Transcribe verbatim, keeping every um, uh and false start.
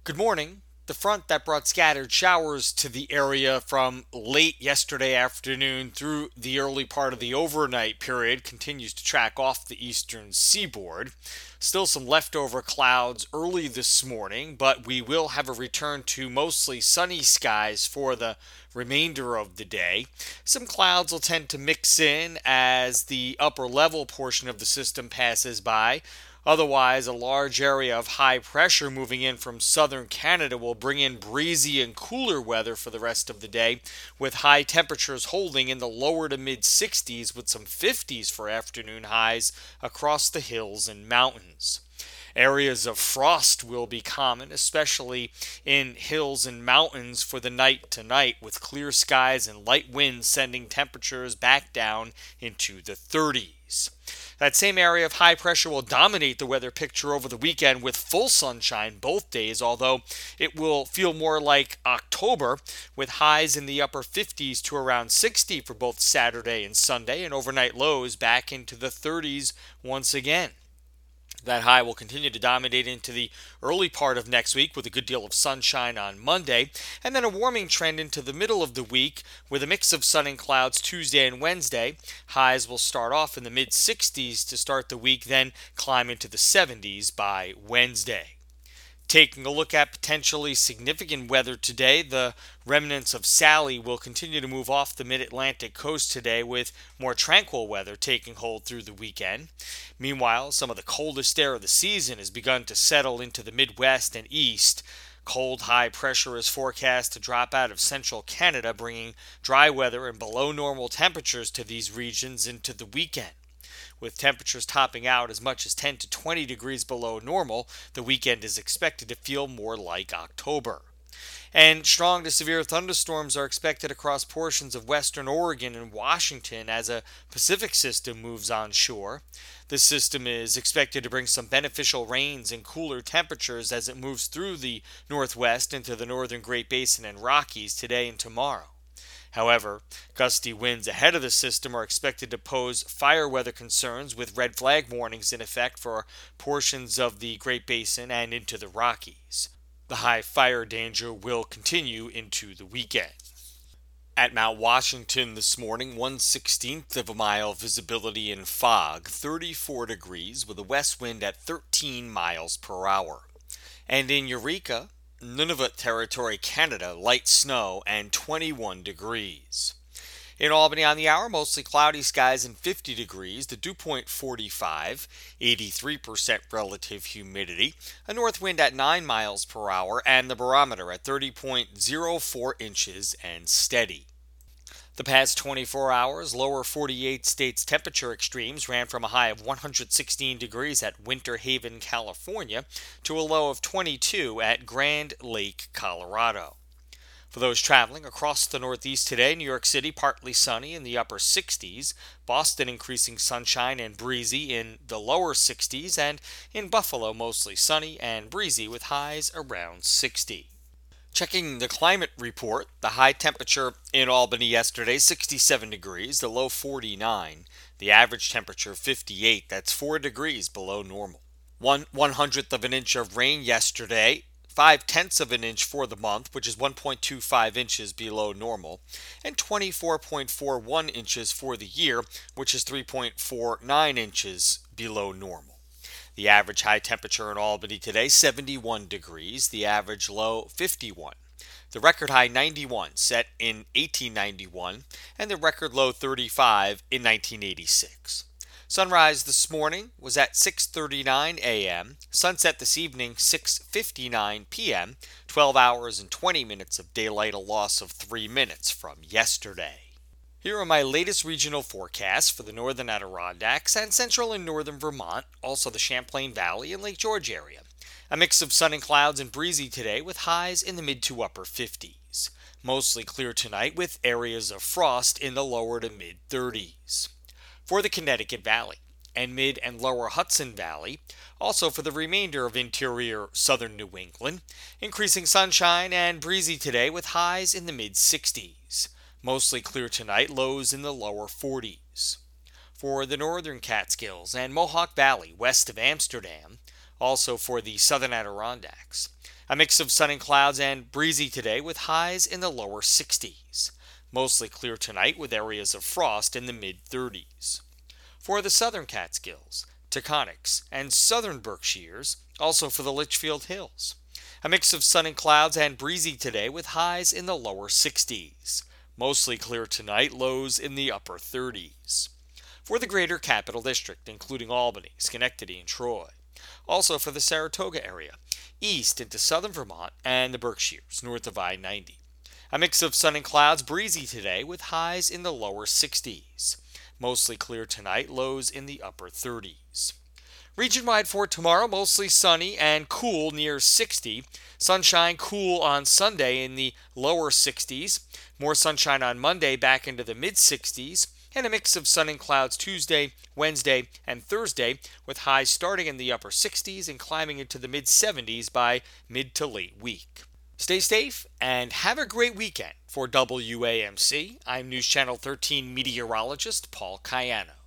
Good morning. The front that brought scattered showers to the area from late yesterday afternoon through the early part of the overnight period continues to track off the eastern seaboard. Still some leftover clouds early this morning, but we will have a return to mostly sunny skies for the remainder of the day. Some clouds will tend to mix in as the upper level portion of the system passes by. Otherwise, a large area of high pressure moving in from southern Canada will bring in breezy and cooler weather for the rest of the day, with high temperatures holding in the lower to mid sixties with some fifties for afternoon highs across the hills and mountains. Areas of frost will be common, especially in hills and mountains for the night tonight, with clear skies and light winds sending temperatures back down into the thirties. That same area of high pressure will dominate the weather picture over the weekend with full sunshine both days, although it will feel more like October with highs in the upper fifties to around sixty for both Saturday and Sunday, and overnight lows back into the thirties once again. That high will continue to dominate into the early part of next week with a good deal of sunshine on Monday, and then a warming trend into the middle of the week with a mix of sun and clouds Tuesday and Wednesday. Highs will start off in the mid sixties to start the week, then climb into the seventies by Wednesday. Taking a look at potentially significant weather today, the remnants of Sally will continue to move off the mid-Atlantic coast today with more tranquil weather taking hold through the weekend. Meanwhile, some of the coldest air of the season has begun to settle into the Midwest and East. Cold high pressure is forecast to drop out of central Canada, bringing dry weather and below normal temperatures to these regions into the weekend. With temperatures topping out as much as ten to twenty degrees below normal, the weekend is expected to feel more like October. And strong to severe thunderstorms are expected across portions of western Oregon and Washington as a Pacific system moves onshore. This system is expected to bring some beneficial rains and cooler temperatures as it moves through the northwest into the northern Great Basin and Rockies today and tomorrow. However, gusty winds ahead of the system are expected to pose fire weather concerns with red flag warnings in effect for portions of the Great Basin and into the Rockies. The high fire danger will continue into the weekend. At Mount Washington this morning, one sixteenth of a mile visibility in fog, thirty-four degrees with a west wind at thirteen miles per hour. And in Eureka, Nunavut Territory, Canada, light snow and twenty-one degrees. In Albany on the hour, mostly cloudy skies and fifty degrees, the dew point forty-five, eighty-three percent relative humidity, a north wind at nine miles per hour, and the barometer at thirty point zero four inches and steady. The past twenty-four hours, lower forty-eight states temperature extremes ran from a high of one hundred sixteen degrees at Winter Haven, California, to a low of twenty-two at Grand Lake, Colorado. For those traveling across the Northeast today, New York City partly sunny in the upper sixties, Boston increasing sunshine and breezy in the lower sixties, and in Buffalo mostly sunny and breezy with highs around sixty. Checking the climate report, the high temperature in Albany yesterday, sixty-seven degrees, the low forty-nine, the average temperature fifty-eight, that's four degrees below normal. One one hundredth of an inch of rain yesterday, five tenths of an inch for the month, which is one point two five inches below normal, and twenty-four point four one inches for the year, which is three point four nine inches below normal. The average high temperature in Albany today, seventy-one degrees, the average low, fifty-one. The record high, ninety-one, set in eighteen ninety-one, and the record low, thirty-five, in nineteen eighty-six. Sunrise this morning was at six thirty-nine a.m., sunset this evening, six fifty-nine p.m., twelve hours and twenty minutes of daylight, a loss of three minutes from yesterday. Here are my latest regional forecasts for the northern Adirondacks and central and northern Vermont, also the Champlain Valley and Lake George area. A mix of sun and clouds and breezy today with highs in the mid to upper fifties. Mostly clear tonight with areas of frost in the lower to mid thirties. For the Connecticut Valley and mid and lower Hudson Valley, also for the remainder of interior southern New England, increasing sunshine and breezy today with highs in the mid sixties. Mostly clear tonight, lows in the lower forties. For the northern Catskills and Mohawk Valley west of Amsterdam, also for the southern Adirondacks, A mix of sun and clouds and breezy today with highs in the lower sixties. Mostly clear tonight with areas of frost in the mid thirties. For the southern Catskills, Taconics, and southern Berkshires, also for the Litchfield Hills. A mix of sun and clouds and breezy today with highs in the lower sixties. Mostly clear tonight, lows in the upper thirties. For the greater Capital District, including Albany, Schenectady, and Troy. Also for the Saratoga area, east into southern Vermont and the Berkshires, north of I ninety. A mix of sun and clouds, breezy today with highs in the lower sixties. Mostly clear tonight, lows in the upper thirties. Region-wide for tomorrow, mostly sunny and cool near sixty. Sunshine, cool on Sunday in the lower sixties. More sunshine on Monday, back into the mid-sixties. And a mix of sun and clouds Tuesday, Wednesday, and Thursday, with highs starting in the upper sixties and climbing into the mid-seventies by mid to late week. Stay safe and have a great weekend. For W A M C, I'm News Channel thirteen meteorologist Paul Cayano.